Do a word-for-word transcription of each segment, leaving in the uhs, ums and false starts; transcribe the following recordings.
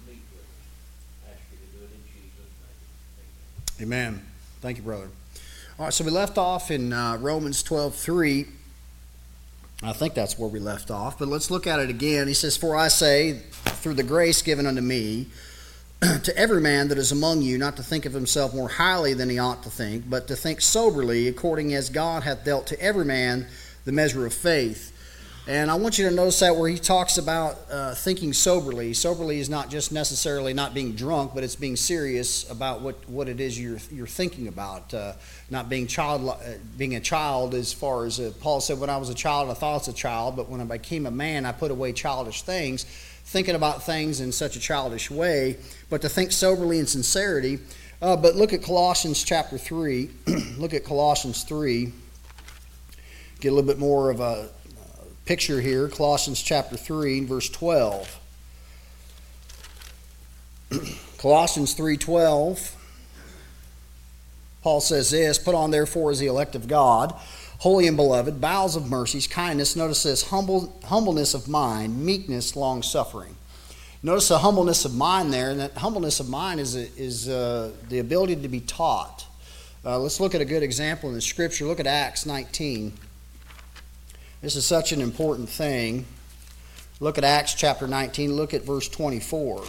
meet with us. I ask you to do it in Jesus' name. Amen. Amen. Thank you, brother. All right, so we left off in uh, Romans twelve three. I think that's where we left off, but let's look at it again. He says, "For I say, through the grace given unto me, to every man that is among you, not to think of himself more highly than he ought to think, but to think soberly, according as God hath dealt to every man the measure of faith." And I want you to notice that where he talks about uh, thinking soberly. Soberly is not just necessarily not being drunk, but it's being serious about what, what it is you're you're thinking about. Uh, not being child, uh, being a child, as far as uh, Paul said, when I was a child, I thought I was a child, but when I became a man, I put away childish things, thinking about things in such a childish way. But to think soberly and sincerity. Uh, but look at Colossians chapter three. Look at Colossians three. Get a little bit more of a picture here. Colossians chapter three, verse twelve. Colossians three twelve. Paul says this, "Put on therefore as the elect of God, holy and beloved, bowels of mercies, kindness," notice this, humble, humbleness of mind, meekness, long-suffering. Notice the humbleness of mind there, and that humbleness of mind is, is uh, the ability to be taught. Uh, let's look at a good example in the Scripture. Look at Acts nineteen. This is such an important thing. Look at Acts chapter nineteen. Look at verse twenty-four.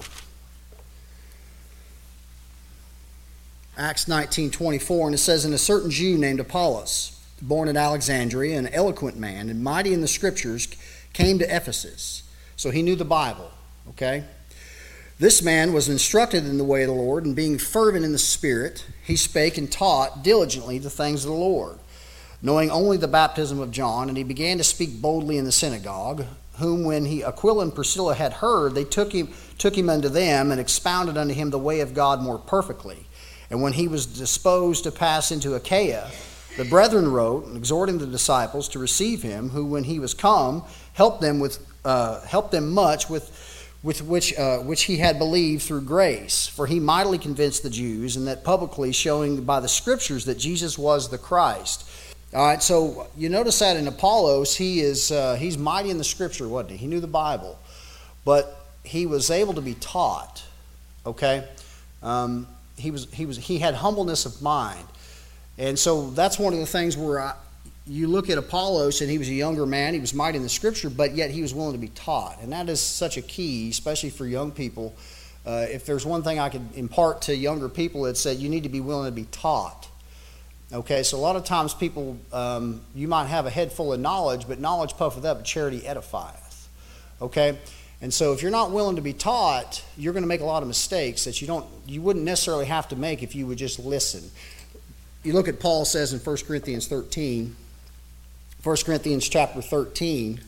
Acts nineteen twenty-four, and it says, "And a certain Jew named Apollos, born at Alexandria, an eloquent man, and mighty in the Scriptures, came to Ephesus." So he knew the Bible, okay? "This man was instructed in the way of the Lord, and being fervent in the Spirit, he spake and taught diligently the things of the Lord, knowing only the baptism of John. And he began to speak boldly in the synagogue, whom when he Aquila and Priscilla had heard, they took him, took him unto them, and expounded unto him the way of God more perfectly. And when he was disposed to pass into Achaia, the brethren wrote, exhorting the disciples to receive him, who when he was come, helped them with uh, helped them much with with which uh, which he had believed through grace. For he mightily convinced the Jews, and that publicly, showing by the Scriptures that Jesus was the Christ." All right, so you notice that in Apollos, he is uh, he's mighty in the Scripture, wasn't he? He knew the Bible, but he was able to be taught. Okay, um, he was he was he had humbleness of mind, and so that's one of the things where I, you look at Apollos, and he was a younger man. He was mighty in the Scripture, but yet he was willing to be taught, and that is such a key, especially for young people. Uh, if there's one thing I could impart to younger people, it's that you need to be willing to be taught. Okay, so a lot of times people, um, you might have a head full of knowledge, but knowledge puffeth up, but charity edifieth. Okay, and so if you're not willing to be taught, you're going to make a lot of mistakes that you don't, you wouldn't necessarily have to make if you would just listen. You look at Paul says in First Corinthians thirteen, First Corinthians chapter thirteen,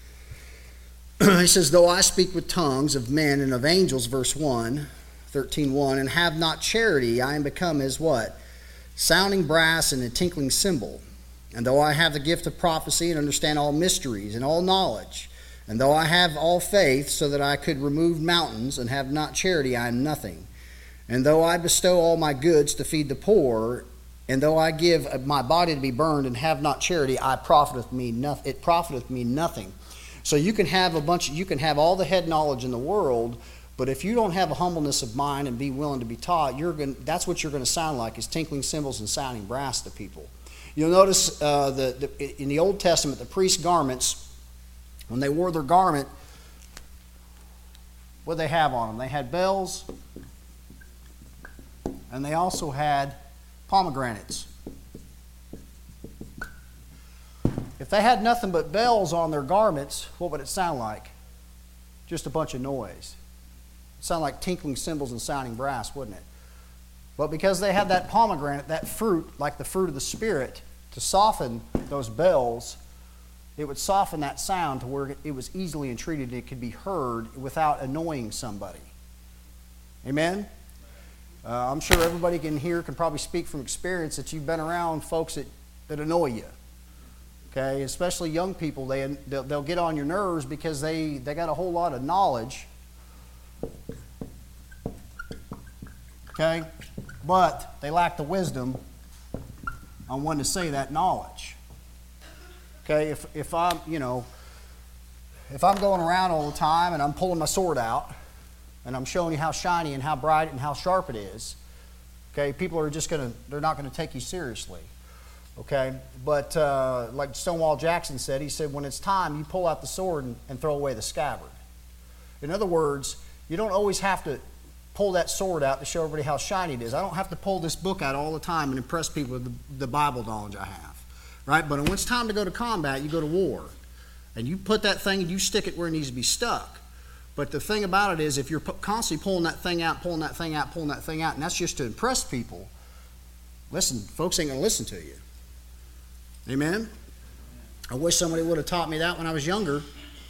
he says, "Though I speak with tongues of men and of angels," verse one, thirteen one, "and have not charity, I am become as" what? "Sounding brass and a tinkling cymbal. And though I have the gift of prophecy and understand all mysteries and all knowledge, and though I have all faith so that I could remove mountains and have not charity, I am nothing. And though I bestow all my goods to feed the poor, and though I give my body to be burned and have not charity, I profiteth me nothing. It profiteth me nothing." So you can have a bunch. You can have all the head knowledge in the world, but if you don't have a humbleness of mind and be willing to be taught, you're going. That's what you're going to sound like, is tinkling cymbals and sounding brass to people. You'll notice uh, the, the in the Old Testament, the priest's garments, when they wore their garment, what did they have on them? They had bells, and they also had pomegranates. If they had nothing but bells on their garments, what would it sound like? Just a bunch of noise. It sounded like tinkling cymbals and sounding brass, wouldn't it? But because they had that pomegranate, that fruit, like the fruit of the Spirit, to soften those bells, it would soften that sound to where it was easily entreated and it could be heard without annoying somebody. Amen? Uh, I'm sure everybody in here can probably speak from experience that you've been around folks that, that annoy you. Okay, especially young people, they, they'll, they'll get on your nerves because they, they got a whole lot of knowledge. Okay, but they lack the wisdom on when to say that knowledge. Okay, if, if I'm, you know, if I'm going around all the time and I'm pulling my sword out, and I'm showing you how shiny and how bright and how sharp it is, okay, people are just going to, they're not going to take you seriously. Okay, but uh, like Stonewall Jackson said, he said, when it's time, you pull out the sword and, and throw away the scabbard. In other words, you don't always have to pull that sword out to show everybody how shiny it is. I don't have to pull this book out all the time and impress people with the, the Bible knowledge I have, right? But when it's time to go to combat, you go to war, and you put that thing and you stick it where it needs to be stuck. But the thing about it is, if you're constantly pulling that thing out, pulling that thing out, pulling that thing out, and that's just to impress people, listen, folks ain't going to listen to you. Amen? I wish somebody would have taught me that when I was younger.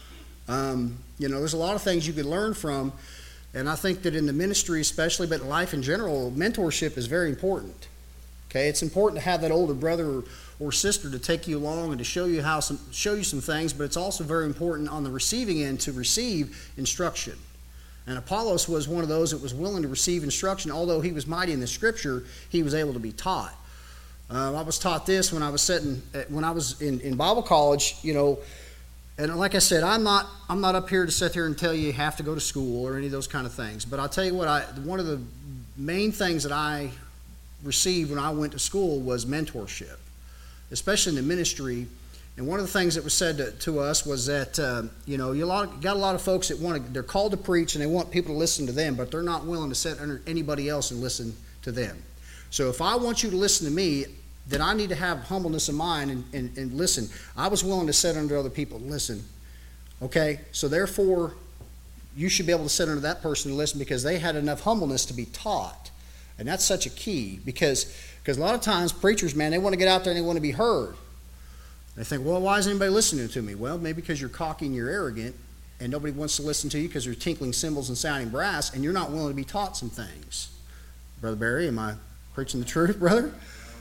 Um, you know, there's a lot of things you could learn from, and I think that in the ministry especially, but in life in general, mentorship is very important. Okay, it's important to have that older brother or, or sister to take you along and to show you how some show you some things, but it's also very important on the receiving end to receive instruction. And Apollos was one of those that was willing to receive instruction. Although he was mighty in the Scripture, he was able to be taught. Uh, I was taught this when I was sitting, when I was in, in Bible college, you know, and like I said, I'm not I'm not up here to sit here and tell you you have to go to school or any of those kind of things. But I'll tell you what, I one of the main things that I received when I went to school was mentorship, especially in the ministry. And one of the things that was said to, to us was that, uh, you know, you got a lot of folks that want to, they're called to preach and they want people to listen to them, but they're not willing to sit under anybody else and listen to them. So if I want you to listen to me, then I need to have humbleness of mind and, and, and listen. I was willing to sit under other people and listen. Okay? So therefore, you should be able to sit under that person and listen because they had enough humbleness to be taught. And that's such a key because, because a lot of times preachers, man, they want to get out there and they want to be heard. They think, well, why is anybody listening to me? Well, maybe because you're cocky and you're arrogant and nobody wants to listen to you because they're tinkling cymbals and sounding brass and you're not willing to be taught some things. Brother Barry, am I preaching the truth, brother?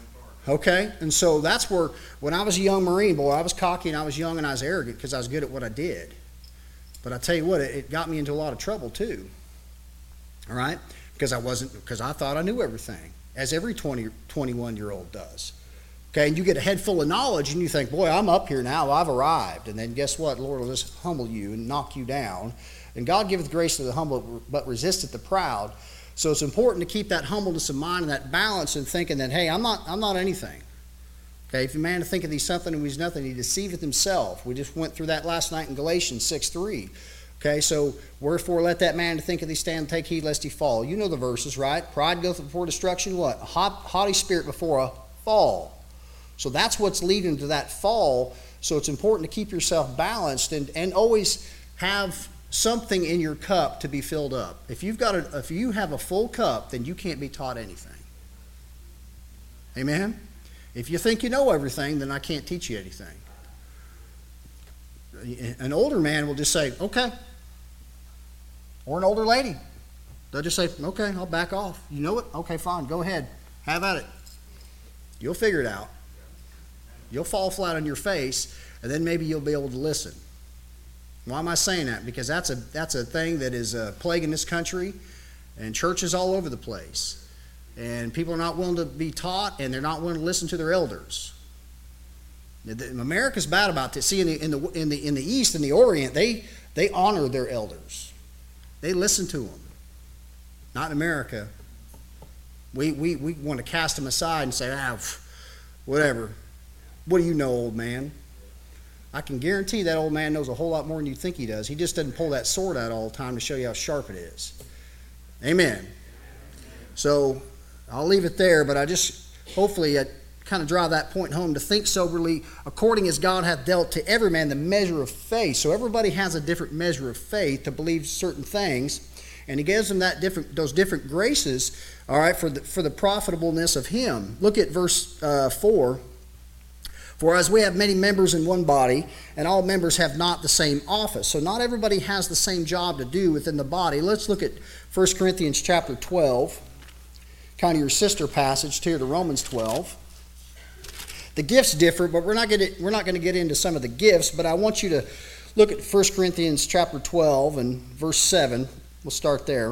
Okay, and so that's where, when I was a young Marine, boy, I was cocky and I was young and I was arrogant because I was good at what I did. But I tell you what, it, it got me into a lot of trouble too. All right, because I wasn't, because I thought I knew everything, as every twenty, twenty-one-year-old does. Okay, and you get a head full of knowledge and you think, boy, I'm up here now, I've arrived. And then guess what? The Lord will just humble you and knock you down. And God giveth grace to the humble, but resisteth the proud. So it's important to keep that humbleness of mind and that balance and thinking that, hey, I'm not I'm not anything. Okay, if a man thinketh he's something and he's nothing, he deceiveth himself. We just went through that last night in Galatians six three. Okay, so wherefore let that man think if he stand, take heed lest he fall. You know the verses, right? Pride goeth before destruction, what? A hot, haughty spirit before a fall. So that's what's leading to that fall. So it's important to keep yourself balanced and, and always have something in your cup to be filled up. If you've got a, if you have a full cup, then you can't be taught anything. Amen? If you think you know everything, then I can't teach you anything. An older man will just say, okay. Or an older lady. They'll just say, okay, I'll back off. You know it? Okay, fine, go ahead. Have at it. You'll figure it out. You'll fall flat on your face, and then maybe you'll be able to listen. Why am I saying that? Because that's a that's a thing that is a plague in this country and churches all over the place. And people are not willing to be taught and they're not willing to listen to their elders. America's bad about this. See, in the in the in the in the East, in the Orient, they they honor their elders. They listen to them. Not in America. We we we want to cast them aside and say, ah, whatever. What do you know, old man? I can guarantee that old man knows a whole lot more than you think he does. He just doesn't pull that sword out all the time to show you how sharp it is. Amen. So I'll leave it there, but I just, hopefully, I kind of drive that point home to think soberly, according as God hath dealt to every man the measure of faith. So everybody has a different measure of faith to believe certain things, and he gives them that different, those different graces, all right, for the, for the profitableness of him. Look at verse uh, four. For as we have many members in one body, and all members have not the same office. So not everybody has the same job to do within the body. Let's look at First Corinthians chapter twelve, kind of your sister passage here to Romans twelve. The gifts differ, but we're not going to we're not going to get into some of the gifts, but I want you to look at First Corinthians chapter twelve and verse seven. We'll start there.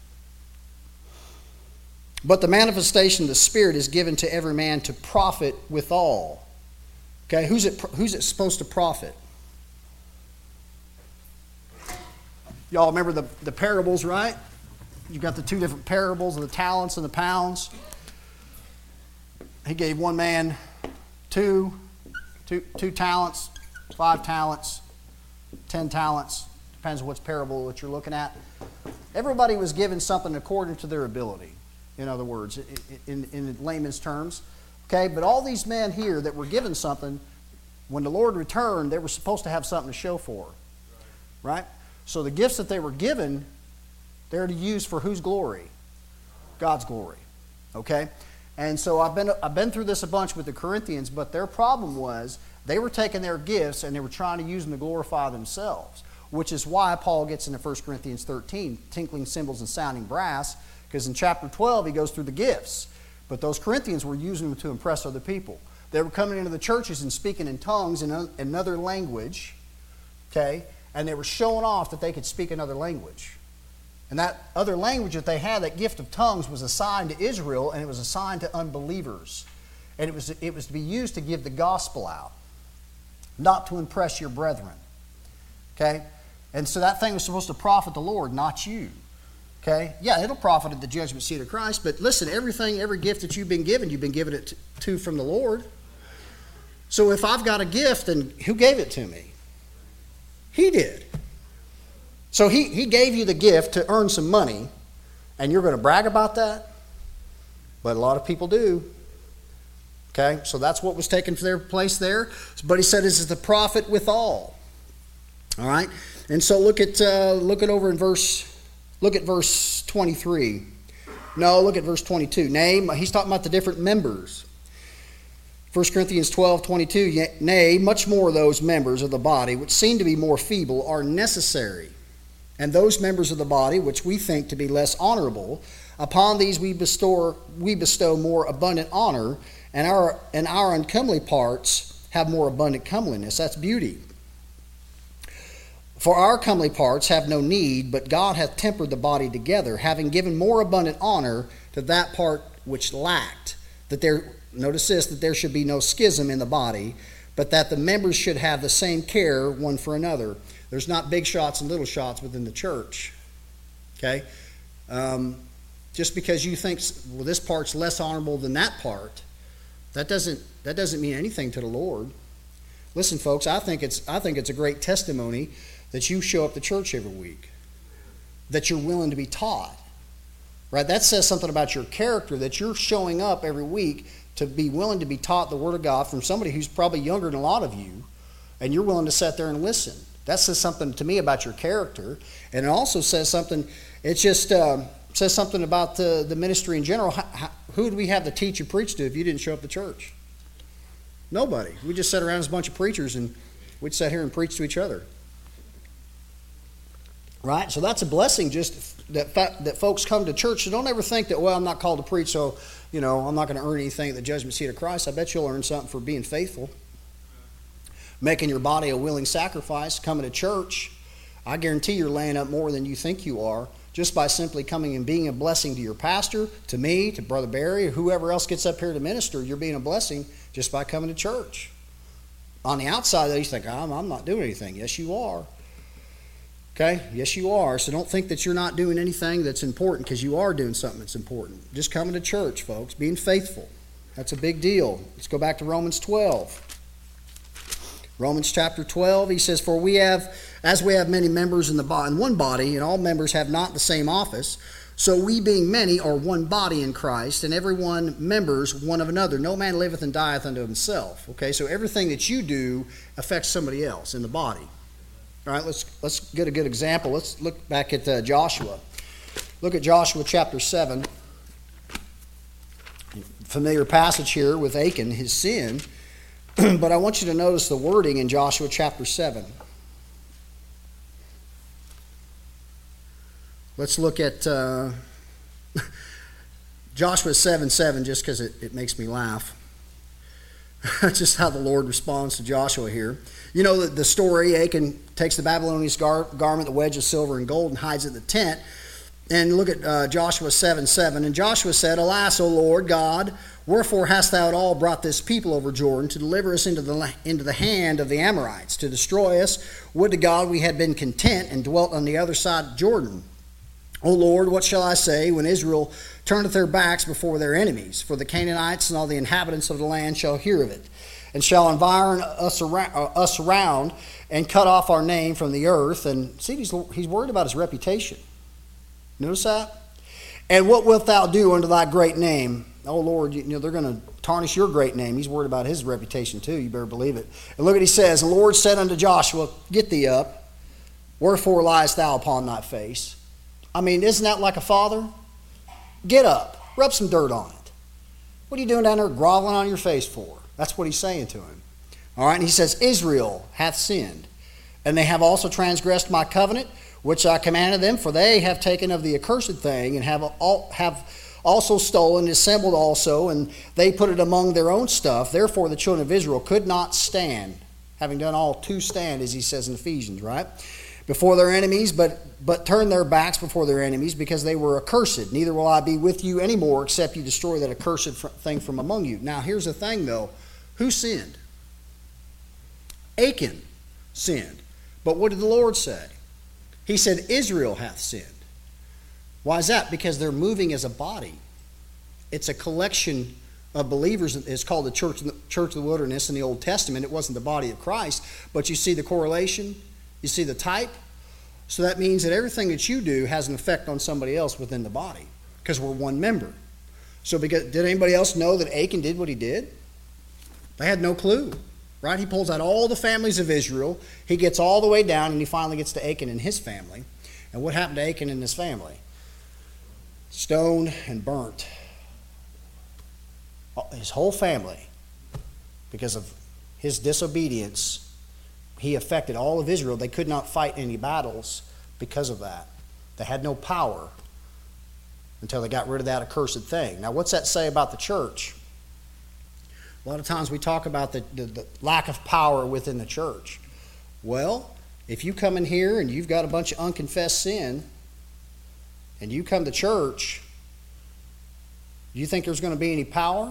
But the manifestation of the Spirit is given to every man to profit withal. Okay, who's it, who's it supposed to profit? Y'all remember the, the parables, right? You've got the two different parables of the talents and the pounds. He gave one man two, two, two talents, five talents, ten talents. Depends on which parable that you're looking at. Everybody was given something according to their ability, in other words, in, in, in layman's terms. Okay, but all these men here that were given something, when the Lord returned, they were supposed to have something to show for. Right? So the gifts that they were given, they're to use for whose glory? God's glory. Okay? And so I've been I've been through this a bunch with the Corinthians, but their problem was they were taking their gifts and they were trying to use them to glorify themselves, which is why Paul gets into First Corinthians thirteen, tinkling cymbals and sounding brass, because in chapter twelve he goes through the gifts. But those Corinthians were using them to impress other people. They were coming into the churches and speaking in tongues in another language, okay, and they were showing off that they could speak another language. And that other language that they had, that gift of tongues, was assigned to Israel, and it was assigned to unbelievers. And it was, it was to be used to give the gospel out, not to impress your brethren. Okay? And so that thing was supposed to profit the Lord, not you. Okay? Yeah, it'll profit at the judgment seat of Christ, but listen, everything, every gift that you've been given, you've been given it to from the Lord. So if I've got a gift, then who gave it to me? He did. So he, he gave you the gift to earn some money, and you're going to brag about that? But a lot of people do. Okay, so that's what was taken for their place there. But he said, "This is the profit withal." All right, and so look at uh, look at over in verse look at verse twenty-three. No, look at verse twenty-two. Nay, he's talking about the different members. First Corinthians twelve twenty-two. Nay, much more those members of the body which seem to be more feeble are necessary. And those members of the body which we think to be less honorable, upon these we bestow, we bestow more abundant honor, and our, and our uncomely parts have more abundant comeliness. That's beauty. For our comely parts have no need, but God hath tempered the body together, having given more abundant honor to that part which lacked. That there, notice this, that there should be no schism in the body, but that the members should have the same care one for another. There's not big shots and little shots within the church. Okay? Um, just because you think, well, this part's less honorable than that part, that doesn't that doesn't mean anything to the Lord. Listen, folks, I think it's I think it's a great testimony that you show up to church every week, that you're willing to be taught. Right? That says something about your character, that you're showing up every week to be willing to be taught the Word of God from somebody who's probably younger than a lot of you, and you're willing to sit there and listen. That says something to me about your character, and it also says something, it just uh, says something about the, the ministry in general. How, how, who would we have to teach and preach to if you didn't show up to church? Nobody. We just sat around as a bunch of preachers, and we'd sit here and preach to each other. Right? So that's a blessing, just that that folks come to church. So don't ever think that, well, I'm not called to preach, so, you know, I'm not going to earn anything at the judgment seat of Christ. I bet you'll earn something for being faithful. Making your body a willing sacrifice, coming to church. I guarantee you're laying up more than you think you are just by simply coming and being a blessing to your pastor, to me, to Brother Barry, or whoever else gets up here to minister. You're being a blessing just by coming to church. On the outside, you think, I'm, I'm not doing anything. Yes, you are. Okay? Yes, you are. So don't think that you're not doing anything that's important, because you are doing something that's important. Just coming to church, folks, being faithful. That's a big deal. Let's go back to Romans twelve. Romans chapter twelve, he says, For we have, as we have many members in the body, in one body, and all members have not the same office, so we being many are one body in Christ, and every one members one of another. No man liveth and dieth unto himself. Okay, so everything that you do affects somebody else in the body. All right, let's let's get a good example. Let's look back at uh, Joshua. Look at Joshua chapter seven. Familiar passage here with Achan, his sin. But I want you to notice the wording in Joshua chapter seven. Let's look at uh, Joshua seven seven, just because it, it makes me laugh. Just how the Lord responds to Joshua here. You know the, the story, Achan takes the Babylonian gar- garment, the wedge of silver and gold, and hides it in the tent. And look at uh, Joshua seven seven. And Joshua said, Alas, O Lord God, wherefore hast thou at all brought this people over Jordan to deliver us into the, into the hand of the Amorites, to destroy us? Would to God we had been content and dwelt on the other side of Jordan. O Lord, what shall I say when Israel turneth their backs before their enemies? For the Canaanites and all the inhabitants of the land shall hear of it, and shall environ us around, uh, us around and cut off our name from the earth. And see, he's, he's worried about his reputation. Notice that? And what wilt thou do unto thy great name? Oh Lord, you, you know, they're going to tarnish your great name. He's worried about his reputation too. You better believe it. And look what he says. The Lord said unto Joshua, Get thee up. Wherefore liest thou upon thy face? I mean, isn't that like a father? Get up. Rub some dirt on it. What are you doing down there groveling on your face for? That's what he's saying to him. All right, and he says, Israel hath sinned, and they have also transgressed my covenant, which I commanded them, for they have taken of the accursed thing, and have all, have also stolen, and assembled also, and they put it among their own stuff. Therefore the children of Israel could not stand, having done all to stand, as he says in Ephesians, right? Before their enemies, but but turn their backs before their enemies, because they were accursed. Neither will I be with you anymore, except you destroy that accursed thing from among you. Now here's the thing though. Who sinned? Achan sinned. But what did the Lord say? He said, Israel hath sinned. Why is that? Because they're moving as a body. It's a collection of believers. It's called the Church, Church of the Wilderness in the Old Testament. It wasn't the body of Christ, but you see the correlation. You see the type? So that means that everything that you do has an effect on somebody else within the body, because we're one member. So because, did anybody else know that Achan did what he did? They had no clue, right? He pulls out all the families of Israel. He gets all the way down, and he finally gets to Achan and his family. And what happened to Achan and his family? Stoned and burnt. His whole family, because of his disobedience, he affected all of Israel. They could not fight any battles because of that. They had no power until they got rid of that accursed thing. Now, what's that say about the church? A lot of times we talk about the, the, the lack of power within the church. Well, if you come in here and you've got a bunch of unconfessed sin, and you come to church, you think there's going to be any power?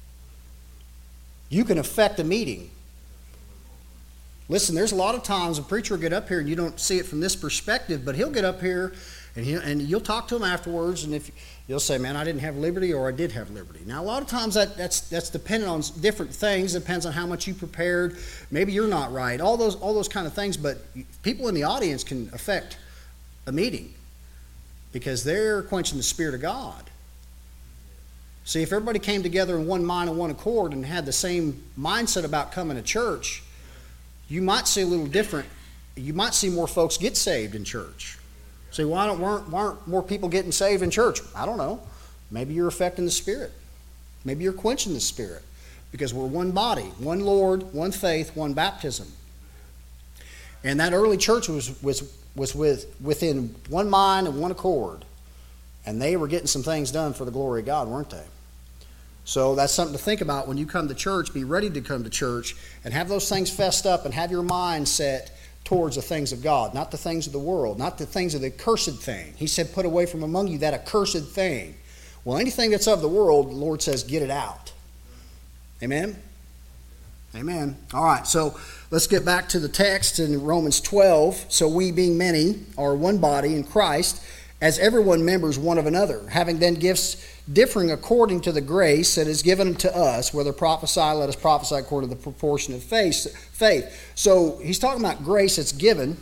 You can affect a meeting. Listen, there's a lot of times a preacher will get up here and you don't see it from this perspective, but he'll get up here and, he, and you'll talk to him afterwards, and if you'll say, man, I didn't have liberty, or I did have liberty. Now, a lot of times that, that's that's dependent on different things. It depends on how much you prepared. Maybe you're not right. All those all those kind of things, but people in the audience can affect a meeting because they're quenching the Spirit of God. See, if everybody came together in one mind and one accord and had the same mindset about coming to church, you might see a little different. You might see more folks get saved in church. See, why don't why aren't, why aren't more people getting saved in church? I don't know. Maybe you're affecting the Spirit. Maybe you're quenching the Spirit, because we're one body, one Lord, one faith, one baptism. And that early church was was was with within one mind and one accord, and they were getting some things done for the glory of God, weren't they? So that's something to think about when you come to church. Be ready to come to church and have those things fessed up and have your mind set towards the things of God, not the things of the world, not the things of the accursed thing. He said, put away from among you that accursed thing. Well, anything that's of the world, the Lord says, get it out. Amen? Amen. All right, so let's get back to the text in Romans twelve. So we, being many, are one body in Christ, as everyone members one of another, having then gifts differing according to the grace that is given to us, whether prophesy, let us prophesy according to the proportion of faith. faith. So he's talking about grace that's given.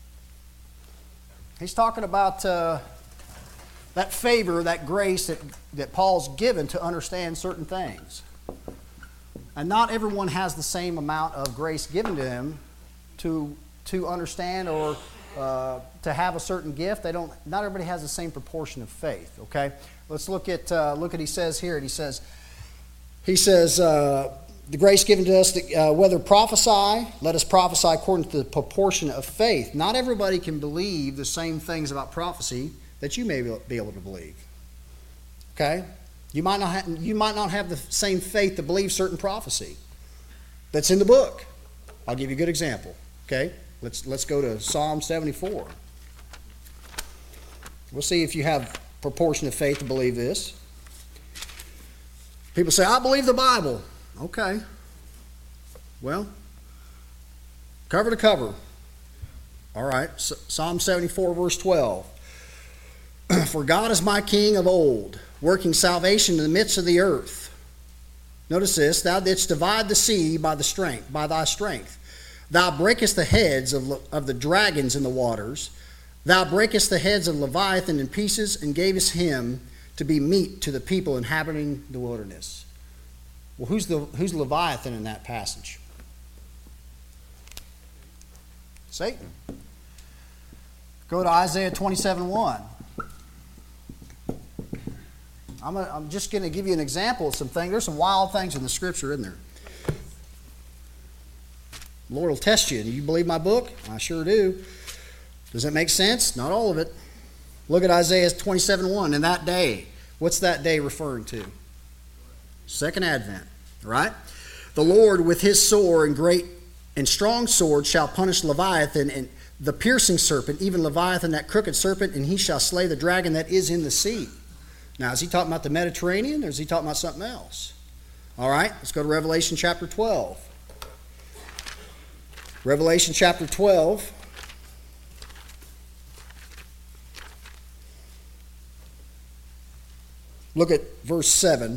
He's talking about uh, that favor, that grace that, that Paul's given to understand certain things. And not everyone has the same amount of grace given to them to, to understand or uh, to have a certain gift. They don't. Not everybody has the same proportion of faith. Okay, let's look at uh, look at he says here. He says he says uh, the grace given to us, that, uh, whether prophesy, let us prophesy according to the proportion of faith. Not everybody can believe the same things about prophecy that you may be able to believe. Okay, you might not have, you might not have the same faith to believe certain prophecy that's in the book. I'll give you a good example. Okay. Let's let's go to Psalm seventy-four. We'll see if you have proportionate faith to believe this. People say, I believe the Bible. Okay. Well, cover to cover. All right. Psalm seventy-four, verse twelve. For God is my king of old, working salvation in the midst of the earth. Notice this. Thou didst divide the sea by the strength, by thy strength. Thou breakest the heads of, of the dragons in the waters. Thou breakest the heads of Leviathan in pieces, and gavest him to be meat to the people inhabiting the wilderness. Well, who's the who's Leviathan in that passage? Satan. Go to Isaiah twenty-seven one. I'm, a, I'm just going to give you an example of some things. There's some wild things in the Scripture, isn't there? The Lord will test you. Do you believe my book? I sure do. Does that make sense? Not all of it. Look at Isaiah twenty-seven one. In that day, what's that day referring to? Second Advent, right? The Lord with his sword and great and strong sword shall punish Leviathan and the piercing serpent, even Leviathan, that crooked serpent, and he shall slay the dragon that is in the sea. Now, is he talking about the Mediterranean, or is he talking about something else? All right, let's go to Revelation chapter twelve. Revelation chapter twelve. Look at verse seven.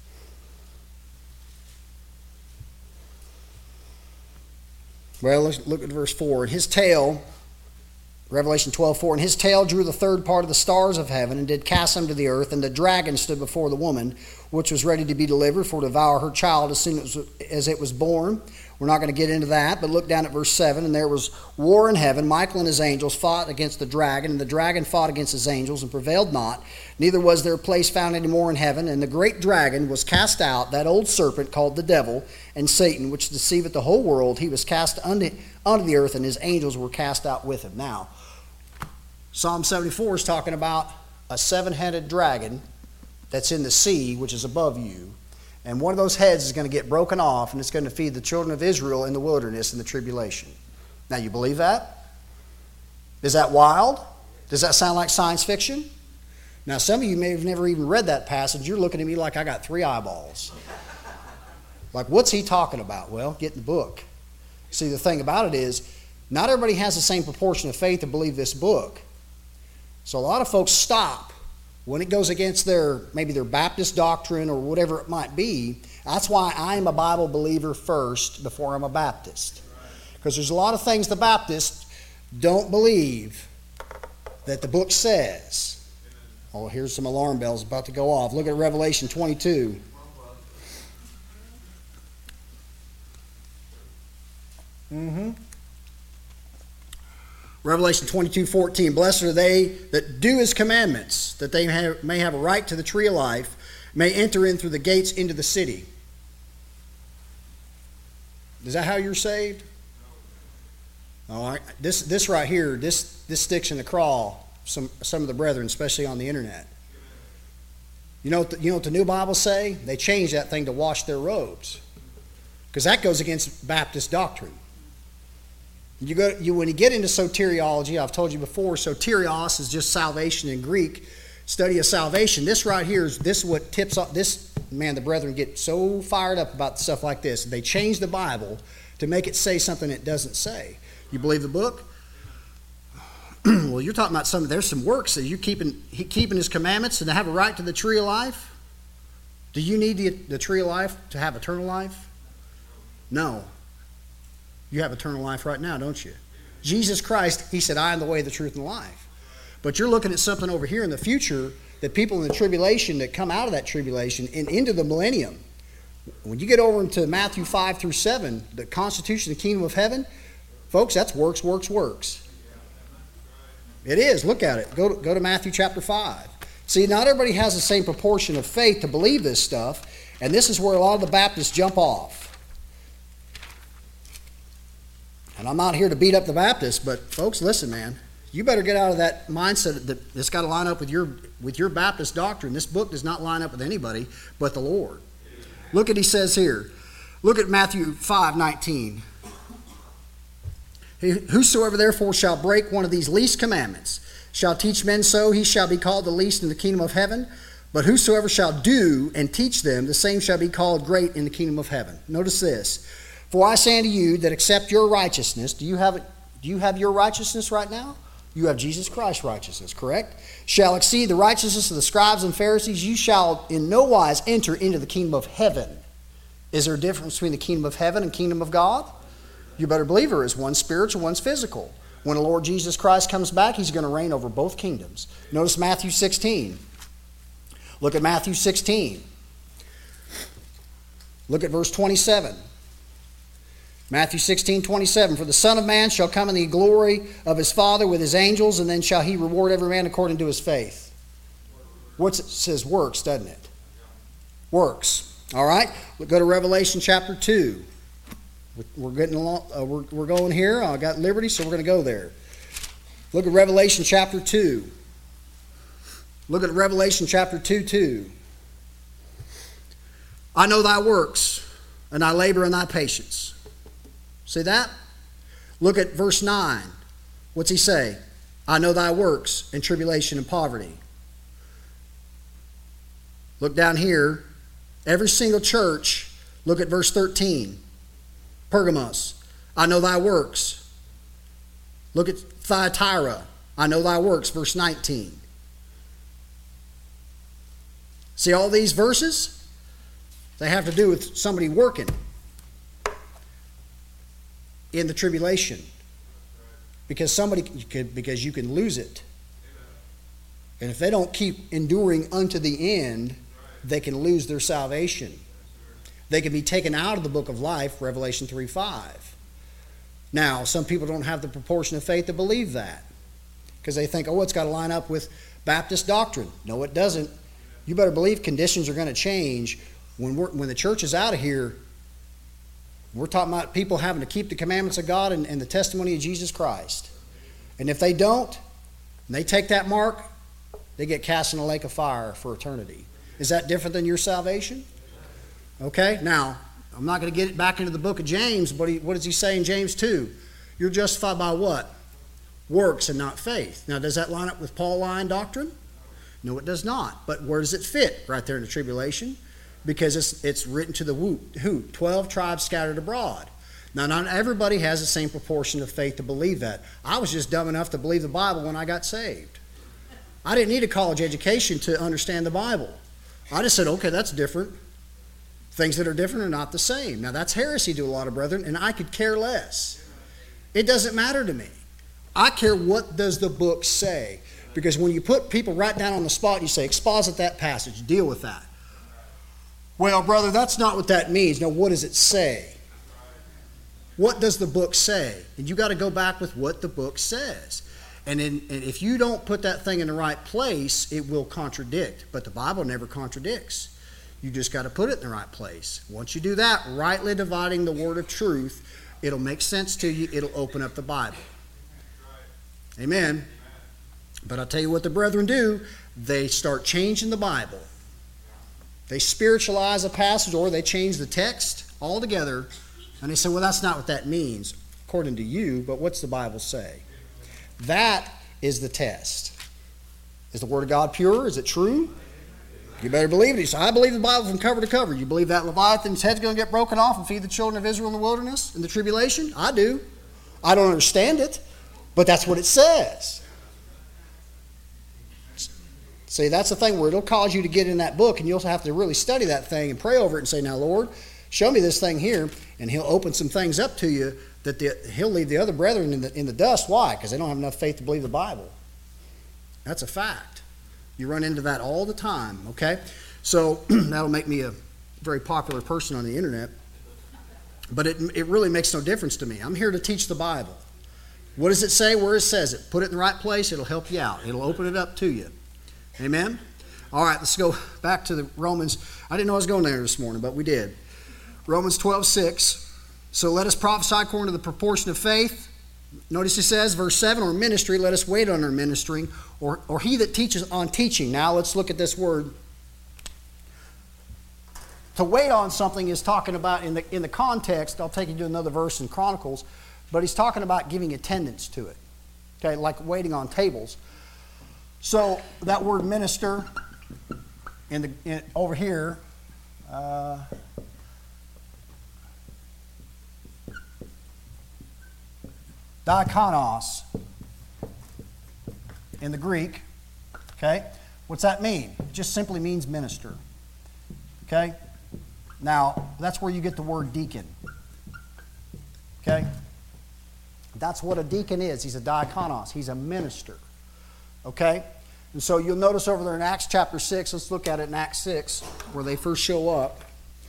Well, let's look at verse four. And his tail, Revelation twelve four, and his tail drew the third part of the stars of heaven, and did cast them to the earth, and the dragon stood before the woman, which was ready to be delivered, for to devour her child as soon as, as it was born. We're not going to get into that, but look down at verse seven, and there was war in heaven. Michael and his angels fought against the dragon, and the dragon fought against his angels, and prevailed not. Neither was there a place found any more in heaven. And the great dragon was cast out, that old serpent called the devil and Satan, which deceiveth the whole world. He was cast unto, unto the earth, and his angels were cast out with him. Now, Psalm seventy-four is talking about a seven-headed dragon that's in the sea, which is above you. And one of those heads is going to get broken off, and it's going to feed the children of Israel in the wilderness in the tribulation. Now, you believe that? Is that wild? Does that sound like science fiction? Now, some of you may have never even read that passage. You're looking at me like I got three eyeballs. Like, what's he talking about? Well, get in the book. See, the thing about it is, not everybody has the same proportion of faith to believe this book. So a lot of folks stop when it goes against their, maybe their Baptist doctrine or whatever it might be. That's why I'm a Bible believer first before I'm a Baptist. Because there's a lot of things the Baptists don't believe that the book says. Oh, here's some alarm bells about to go off. Look at Revelation twenty-two. Mm-hmm. Revelation twenty-two fourteen. Blessed are they that do his commandments, that they have, may have a right to the tree of life, may enter in through the gates into the city. Is that how you're saved? All right. This this right here, this this sticks in the craw some some of the brethren, especially on the internet. You know what the, you know what the New Bible say? They changed that thing to wash their robes, because that goes against Baptist doctrine. You go, you, when you get into soteriology, I've told you before, soterios is just salvation in Greek, study of salvation. This right here is this is what tips off. This, man, the brethren get so fired up about stuff like this. They change the Bible to make it say something it doesn't say. You believe the book? Well, you're talking about some, there's some works that you're keeping, he, keeping his commandments and to have a right to the tree of life. Do you need the, the tree of life to have eternal life? No. You have eternal life right now, don't you? Jesus Christ, he said, I am the way, the truth, and the life. But you're looking at something over here in the future that people in the tribulation that come out of that tribulation and into the millennium. When you get over into Matthew five through seven, the constitution of the kingdom of heaven, folks, that's works, works, works. It is. Look at it. Go to, go to Matthew chapter five. See, not everybody has the same proportion of faith to believe this stuff, and this is where a lot of the Baptists jump off. And I'm not here to beat up the Baptists, but folks, listen, man. You better get out of that mindset that it's got to line up with your with your Baptist doctrine. This book does not line up with anybody but the Lord. Look at he says here. Look at Matthew five nineteen. Whosoever therefore shall break one of these least commandments shall teach men so, he shall be called the least in the kingdom of heaven. But whosoever shall do and teach them, the same shall be called great in the kingdom of heaven. Notice this. For I say unto you that except your righteousness, do you have it, do you have your righteousness right now? You have Jesus Christ's righteousness, correct? Shall exceed the righteousness of the scribes and Pharisees, you shall in no wise enter into the kingdom of heaven. Is there a difference between the kingdom of heaven and kingdom of God? You better believe there is. One's spiritual, one's physical. When the Lord Jesus Christ comes back, he's going to reign over both kingdoms. Notice Matthew sixteen. Look at Matthew sixteen. Look at verse twenty-seven. Matthew sixteen, twenty-seven. For the Son of Man shall come in the glory of his Father with his angels, and then shall he reward every man according to his faith. What's it says? Works, doesn't it? Works. All right. We'll go to Revelation chapter two. We're getting along. Uh, we're, we're going here. I got liberty, so we're going to go there. Look at Revelation chapter two. Look at Revelation chapter two, two. I know thy works, and thy labor and thy patience. See that? Look at verse nine. What's he say? I know thy works, and tribulation and poverty. Look down here. Every single church, look at verse thirteen. Pergamos, I know thy works. Look at Thyatira, I know thy works, verse nineteen. See all these verses? They have to do with somebody working in the tribulation. Because somebody could, because you can lose it. And if they don't keep enduring unto the end, they can lose their salvation. They can be taken out of the book of life, Revelation three five. Now, some people don't have the proportion of faith to believe that. Because they think, oh, it's got to line up with Baptist doctrine. No, it doesn't. You better believe conditions are going to change. When, we're, when the church is out of here, we're talking about people having to keep the commandments of God and, and the testimony of Jesus Christ. And if they don't, and they take that mark, they get cast in a lake of fire for eternity. Is that different than your salvation? Okay, now, I'm not going to get it back into the book of James, but he, what does he say in James two? You're justified by what? Works and not faith. Now, does that line up with Pauline doctrine? No, it does not. But where does it fit? Right there in the tribulation. Because it's, it's written to the who? twelve tribes scattered abroad. Now, not everybody has the same proportion of faith to believe that. I was just dumb enough to believe the Bible when I got saved. I didn't need a college education to understand the Bible. I just said, okay, that's different. Things that are different are not the same. Now, that's heresy to a lot of brethren, and I could care less. It doesn't matter to me. I care what does the book say. Because when you put people right down on the spot, you say, exposit that passage, deal with that. Well, brother, that's not what that means. Now, what does it say? What does the book say? And you got to go back with what the book says. And, in, and if you don't put that thing in the right place, it will contradict. But the Bible never contradicts. You just got to put it in the right place. Once you do that, rightly dividing the word of truth, it'll make sense to you. It'll open up the Bible. Amen. But I'll tell you what the brethren do. They start changing the Bible. They spiritualize a passage, or they change the text altogether. And they say, well, that's not what that means, according to you, but what's the Bible say? That is the test. Is the Word of God pure? Is it true? You better believe it. You say, I believe the Bible from cover to cover. You believe that Leviathan's head's going to get broken off and feed the children of Israel in the wilderness, in the tribulation? I do. I don't understand it, but that's what it says. See, that's the thing where it'll cause you to get in that book, and you'll have to really study that thing and pray over it and say, now, Lord, show me this thing here, and he'll open some things up to you that the, he'll leave the other brethren in the, in the dust. Why? Because they don't have enough faith to believe the Bible. That's a fact. You run into that all the time, okay? So that'll make me a very popular person on the internet, but it, it really makes no difference to me. I'm here to teach the Bible. What does it say? Where it says it. Put it in the right place. It'll help you out. It'll open it up to you. Amen? All right, let's go back to the Romans. I didn't know I was going there this morning, but we did. Romans twelve six. So let us prophesy according to the proportion of faith. Notice he says, verse seven, or ministry, let us wait on our ministering, or, or he that teaches on teaching. Now let's look at this word. To wait on something is talking about, in the, in the context, I'll take you to another verse in Chronicles, but he's talking about giving attendance to it. Okay, like waiting on tables. So that word minister in the in, over here, uh, diakonos in the Greek, okay? What's that mean? It just simply means minister, okay? Now, that's where you get the word deacon, okay? That's what a deacon is. He's a diakonos. He's a minister, okay? And so you'll notice over there in Acts chapter six, let's look at it in Acts six, where they first show up.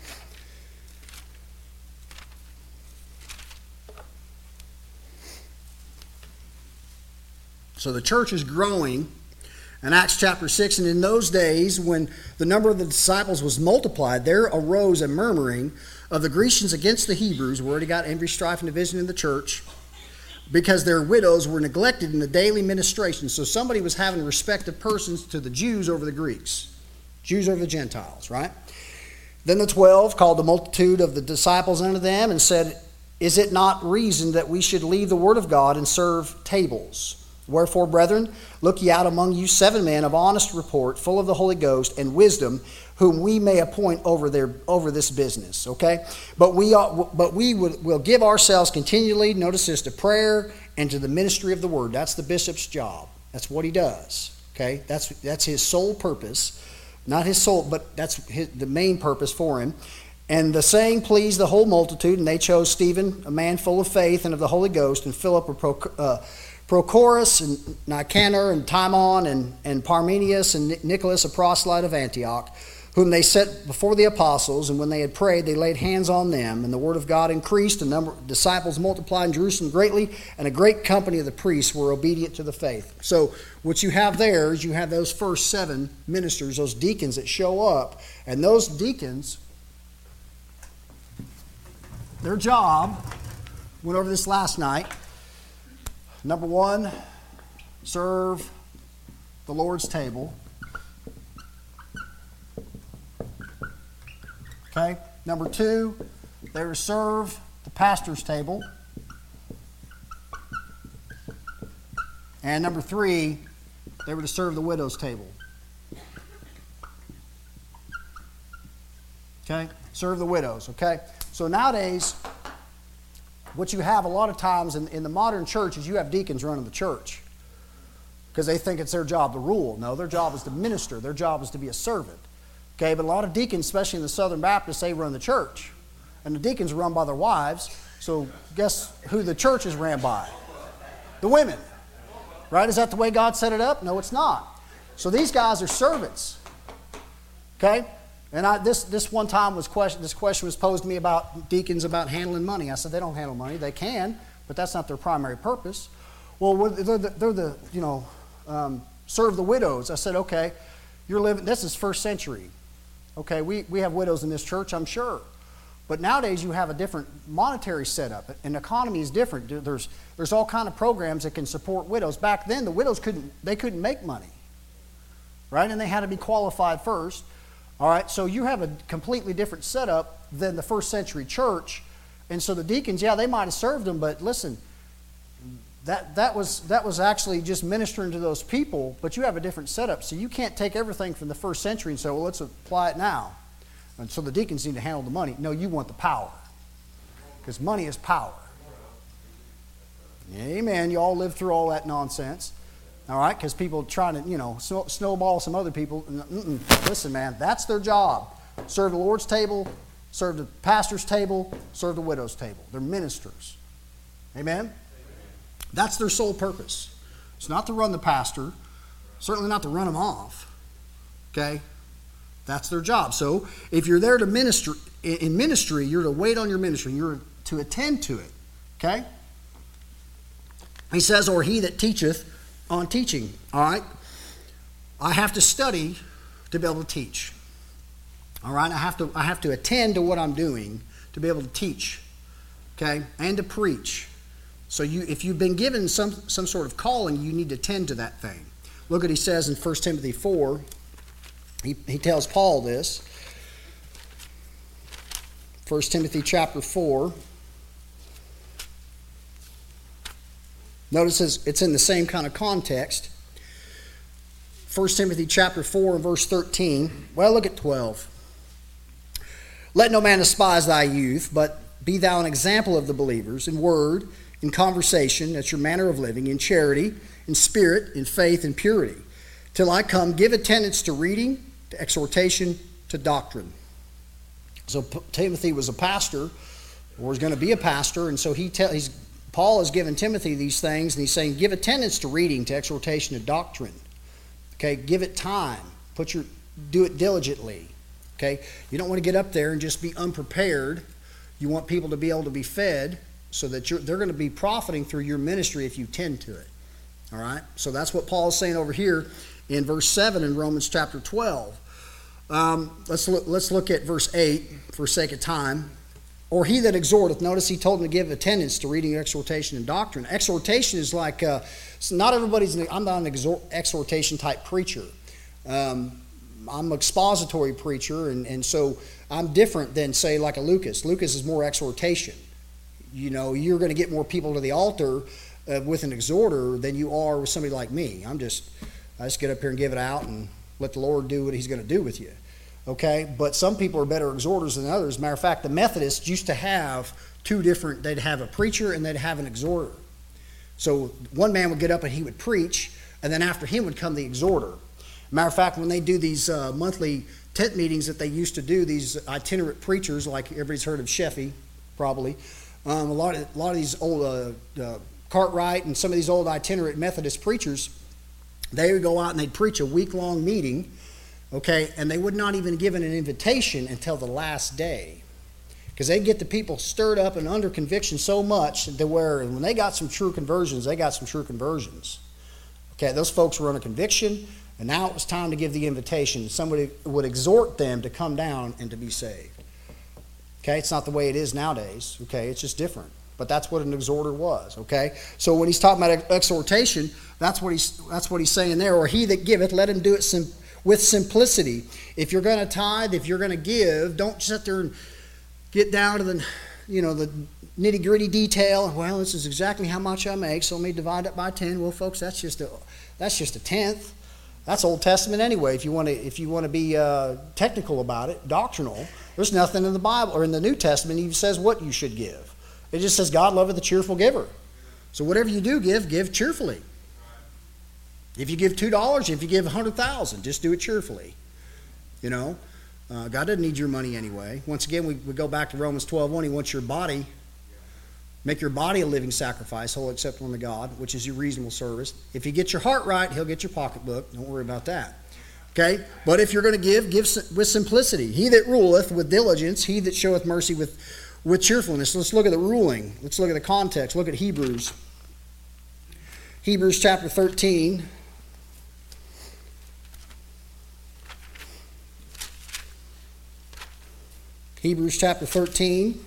So the church is growing in Acts chapter six, and in those days when the number of the disciples was multiplied, there arose a murmuring of the Grecians against the Hebrews. We already got envy, strife, and division in the church because their widows were neglected in the daily ministration. So somebody was having respect of persons to the Jews over the Greeks, Jews over the Gentiles, right? Then the twelve called the multitude of the disciples unto them and said, Is it not reason that we should leave the word of God and serve tables? Wherefore, brethren, look ye out among you seven men of honest report, full of the Holy Ghost and wisdom, whom we may appoint over their over this business. Okay, but we are, but we will, will give ourselves continually. Notice this, to prayer and to the ministry of the word. That's the bishop's job. That's what he does. Okay, that's that's his sole purpose, not his sole, but that's his, the main purpose for him. And the saying pleased the whole multitude, and they chose Stephen, a man full of faith and of the Holy Ghost, and Philip, a pro, uh, Prochorus, and Nicanor, and Timon, and, and Parmenius, and Nicholas, a proselyte of Antioch, whom they set before the apostles. And when they had prayed, they laid hands on them, and the word of God increased, and the number of disciples multiplied in Jerusalem greatly, and a great company of the priests were obedient to the faith. So what you have there is you have those first seven ministers, those deacons that show up, and those deacons, their job, went over this last night. Number one, serve the Lord's table. Okay. Number two, they were to serve the pastor's table. And number three, they were to serve the widow's table. Okay. Serve the widows. Okay. So nowadays, what you have a lot of times in, in the modern church is you have deacons running the church because they think it's their job to rule. No, their job is to minister. Their job is to be a servant. Okay, but a lot of deacons, especially in the Southern Baptists, they run the church. And the deacons are run by their wives. So guess who the church is ran by? The women. Right? Is that the way God set it up? No, it's not. So these guys are servants. Okay? And I, this this one time was question. This question was posed to me about deacons about handling money. I said they don't handle money. They can, but that's not their primary purpose. Well, they're the, they're the you know um, serve the widows. I said okay, you're living. This is first century. Okay, we we have widows in this church, I'm sure, but nowadays you have a different monetary setup. An economy is different. There's there's all kind of programs that can support widows. Back then, the widows couldn't they couldn't make money, right? And they had to be qualified first. All right, so you have a completely different setup than the first century church. And so the deacons, yeah, they might have served them, but listen, that, that, was, that was actually just ministering to those people, but you have a different setup. So you can't take everything from the first century and say, well, let's apply it now. And so the deacons need to handle the money. No, you want the power, because money is power. Amen. You all lived through all that nonsense. All right, because people trying to, you know, snow, snowball some other people. Mm-mm. Listen, man, that's their job. Serve the Lord's table, serve the pastor's table, serve the widow's table. They're ministers. Amen? Amen? That's their sole purpose. It's not to run the pastor, certainly not to run him off. Okay? That's their job. So if you're there to minister, in ministry, you're to wait on your ministry. You're to attend to it. Okay? He says, or he that teacheth on teaching, all right? I have to study to be able to teach. All right? I have to I have to attend to what I'm doing to be able to teach. Okay? And to preach. So you if you've been given some some sort of calling, you need to tend to that thing. Look what he says in First Timothy four. He he tells Paul this. First Timothy chapter four. Notice it's in the same kind of context. First Timothy chapter four and verse thirteen. Well, look at twelve. Let no man despise thy youth, but be thou an example of the believers in word, in conversation, that's your manner of living, in charity, in spirit, in faith, and purity. Till I come, give attendance to reading, to exhortation, to doctrine. So P- Timothy was a pastor, or was going to be a pastor, and so he tell, he's, Paul has given Timothy these things, and he's saying, give attendance to reading, to exhortation, to doctrine. Okay, give it time. Put your, do it diligently. Okay, you don't want to get up there and just be unprepared. You want people to be able to be fed so that you're, they're going to be profiting through your ministry if you tend to it. All right, so that's what Paul is saying over here in verse seven in Romans chapter twelve. Um, let's look, let's look at verse eight for sake of time. Or he that exhorteth, notice he told him to give attendance to reading, exhortation, and doctrine. Exhortation is like, uh, so not everybody's, I'm not an exhort, exhortation type preacher. Um, I'm an expository preacher, and, and so I'm different than, say, like a Lucas. Lucas is more exhortation. You know, you're going to get more people to the altar uh, with an exhorter than you are with somebody like me. I'm just, I just get up here and give it out and let the Lord do what he's going to do with you. Okay? But some people are better exhorters than others. Matter of fact, the Methodists used to have two different, they'd have a preacher and they'd have an exhorter. So one man would get up and he would preach, and then after him would come the exhorter. Matter of fact, when they do these uh, monthly tent meetings that they used to do, these itinerant preachers, like everybody's heard of Sheffey, probably, um, a lot of a lot of these old uh, uh, Cartwright and some of these old itinerant Methodist preachers, they would go out and they'd preach a week-long meeting, okay, and they would not even give an invitation until the last day, because they'd get the people stirred up and under conviction so much that where when they got some true conversions, they got some true conversions. Okay, those folks were under conviction. And now it was time to give the invitation. Somebody would exhort them to come down and to be saved. Okay, it's not the way it is nowadays. Okay, it's just different. But that's what an exhorter was. Okay, so when he's talking about exhortation, that's what he's that's what he's saying there. Or he that giveth, let him do it sim- with simplicity. If you're going to tithe, if you're going to give, don't sit there and get down to the, you know, the nitty gritty detail. Well, this is exactly how much I make, so let me divide it by ten. Well, folks, that's just a that's just a tenth. That's Old Testament anyway. If you want to, if you want to be uh, technical about it, doctrinal, there's nothing in the Bible or in the New Testament even says what you should give. It just says God loveth a cheerful giver. So whatever you do give, give cheerfully. If you give two dollars, if you give a hundred thousand, just do it cheerfully. You know, uh, God doesn't need your money anyway. Once again, we, we go back to Romans twelve one. He wants your body. Make your body a living sacrifice, wholly acceptable unto God, which is your reasonable service. If you get your heart right, he'll get your pocketbook. Don't worry about that. Okay? But if you're going to give, give with simplicity. He that ruleth with diligence, he that showeth mercy with, with cheerfulness. Let's look at the ruling. Let's look at the context. Look at Hebrews. Hebrews chapter thirteen. Hebrews chapter thirteen.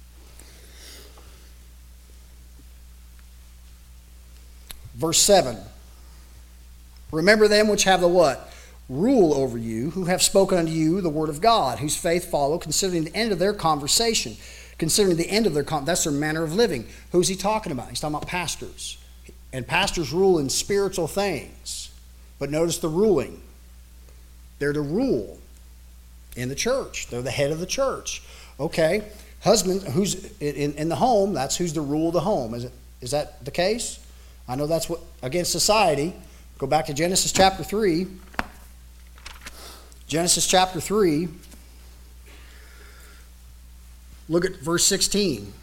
Verse seven, remember them which have the what? Rule over you, who have spoken unto you the word of God, whose faith follow, considering the end of their conversation, considering the end of their, con- that's their manner of living. Who's he talking about? He's talking about pastors. And pastors rule in spiritual things. But notice the ruling. They're to rule in the church. They're the head of the church. Okay, husband, who's in, in the home, that's who's the rule of the home. Is it? Is that the case? I know that's what, against society. Go back to Genesis chapter three. Genesis chapter three. Look at verse sixteen.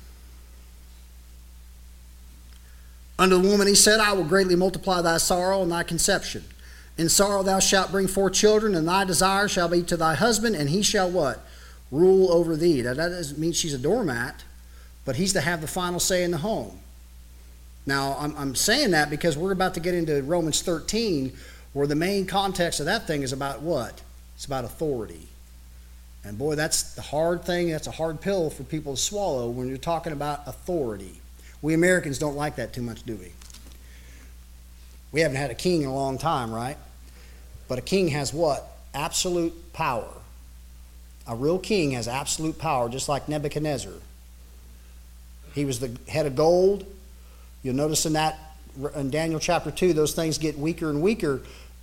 Unto the woman he said, I will greatly multiply thy sorrow and thy conception. In sorrow thou shalt bring forth children, and thy desire shall be to thy husband, and he shall what? Rule over thee. Now that doesn't mean she's a doormat, but he's to have the final say in the home. Now, I'm, I'm saying that because we're about to get into Romans thirteen, where the main context of that thing is about what? It's about authority. And boy, that's the hard thing. That's a hard pill for people to swallow when you're talking about authority. We Americans don't like that too much, do we? We haven't had a king in a long time, right? But a king has what? Absolute power. A real king has absolute power, just like Nebuchadnezzar. He was the head of gold. You'll notice in that, in Daniel chapter two, those things get weaker and weaker.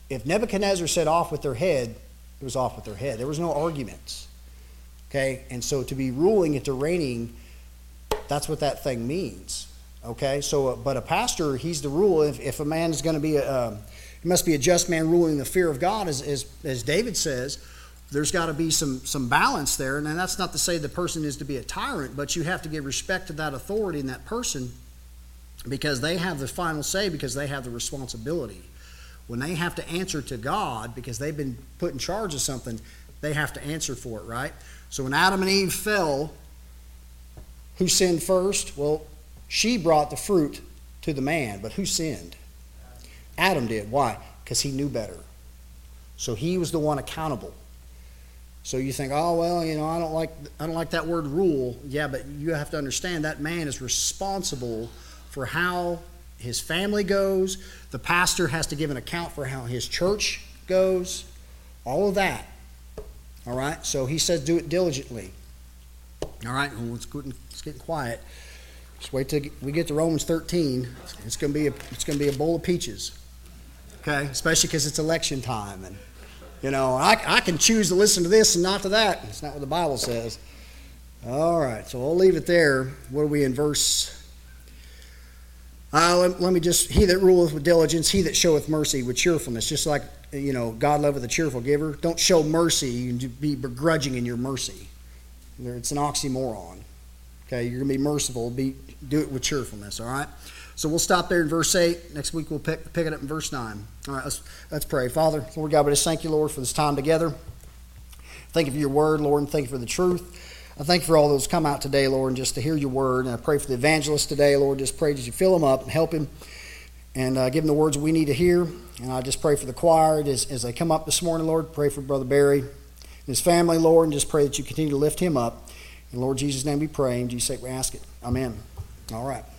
if Nebuchadnezzar said off with their head, it was off with their head. There was no arguments. Okay? And so to be ruling and to reigning, that's what that thing means. Okay? So, uh, but a pastor, he's the rule. If, if a man is going to be a, uh, he must be a just man ruling in the fear of God, as, as, as David says, there's got to be some, some balance there. And that's not to say the person is to be a tyrant, but you have to give respect to that authority and that person because they have the final say, because they have the responsibility. When they have to answer to God because they've been put in charge of something, they have to answer for it, right? So when Adam and Eve fell, who sinned first? Well, she brought the fruit to the man, but who sinned? Adam did. Why? Because he knew better. So he was the one accountable. So you think, oh, well, you know, I don't like I don't like that word rule. Yeah, but you have to understand that man is responsible for how his family goes. The pastor has to give an account for how his church goes. All of that. All right? So he says do it diligently. All right? Well, it's, getting, it's getting quiet. Just wait till we get to Romans thirteen. It's going to be a, it's going to be a bowl of peaches. Okay? Especially because it's election time. And, you know, I, I can choose to listen to this and not to that. It's not what the Bible says. All right. So we'll leave it there. What are we in verse... Uh, let, let me just, he that ruleth with diligence, he that showeth mercy with cheerfulness. Just like, you know, God loveth a cheerful giver. Don't show mercy and be begrudging in your mercy. It's an oxymoron. Okay, you're going to be merciful. Be, do it with cheerfulness, all right? So we'll stop there in verse eight. Next week we'll pick, pick it up in verse nine. All right, let's, let's pray. Father, Lord God, we just thank you, Lord, for this time together. Thank you for your word, Lord, and thank you for the truth. I thank you for all those come out today, Lord, and just to hear your word. And I pray for the evangelist today, Lord. Just pray that you fill him up and help him and uh, give him the words we need to hear. And I just pray for the choir as, as they come up this morning, Lord. Pray for Brother Barry and his family, Lord, and just pray that you continue to lift him up. In Lord Jesus' name we pray. In Jesus' sake we ask it. Amen. All right.